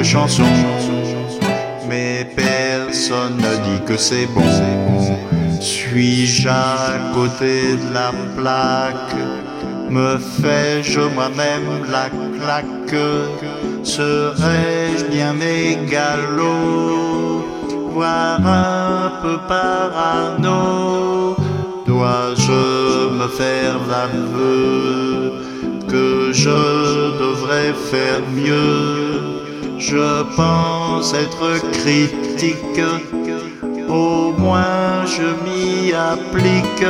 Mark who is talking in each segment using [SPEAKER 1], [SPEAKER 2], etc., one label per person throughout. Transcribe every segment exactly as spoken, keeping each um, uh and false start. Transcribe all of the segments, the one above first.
[SPEAKER 1] chanson, mais personne ne dit que c'est bon. Suis-je à côté de la plaque? Me fais-je moi-même la claque? Serais-je bien mégalo, voire un peu parano? Dois-je me faire l'aveu que je devrais faire mieux? Je pense être critique, au moins je m'y applique.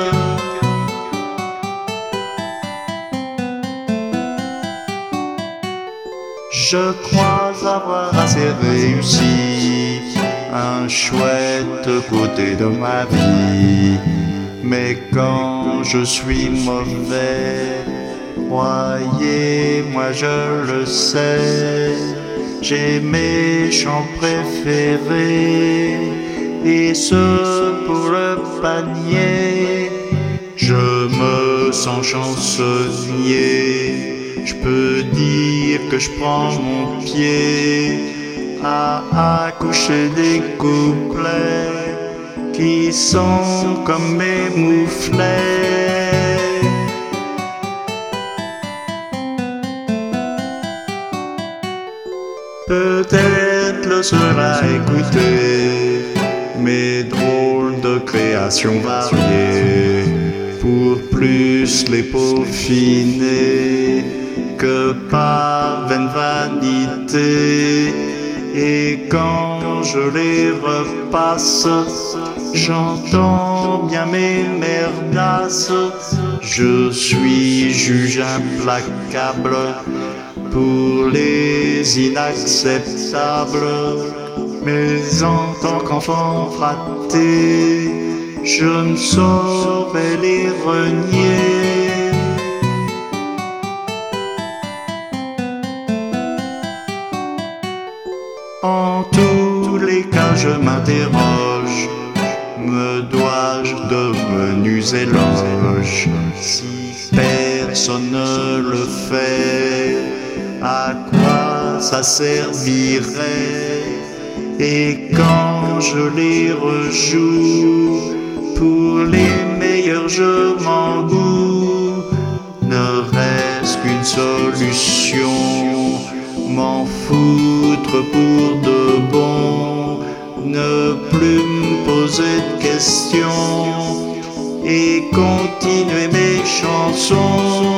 [SPEAKER 1] Je crois avoir assez réussi un chouette côté de ma vie. Mais quand je suis mauvais, croyez-moi je le sais, j'ai mes chants préférés, et ce pour le panier. Je me sens chancelier, je peux dire que je prends mon pied à accoucher des couplets qui sont comme mes mouflets. Peut-être le seul à écouter mes drôles de créations variées, pour plus les peaufiner que par vaine vanité. Et quand je les repasse, j'entends bien mes merdasses. Je suis juge implacable pour les inacceptables, mais en tant qu'enfant raté, je ne saurais les renier. En tous les cas, je m'interroge, me dois-je de menus éloges? Si personne ne le fait, à quoi ça servirait? Et quand je les rejoue, pour les meilleurs je m'engoue. Ne reste qu'une solution, m'en foutre pour de bon, ne plus me poser de questions et continuer mes chansons.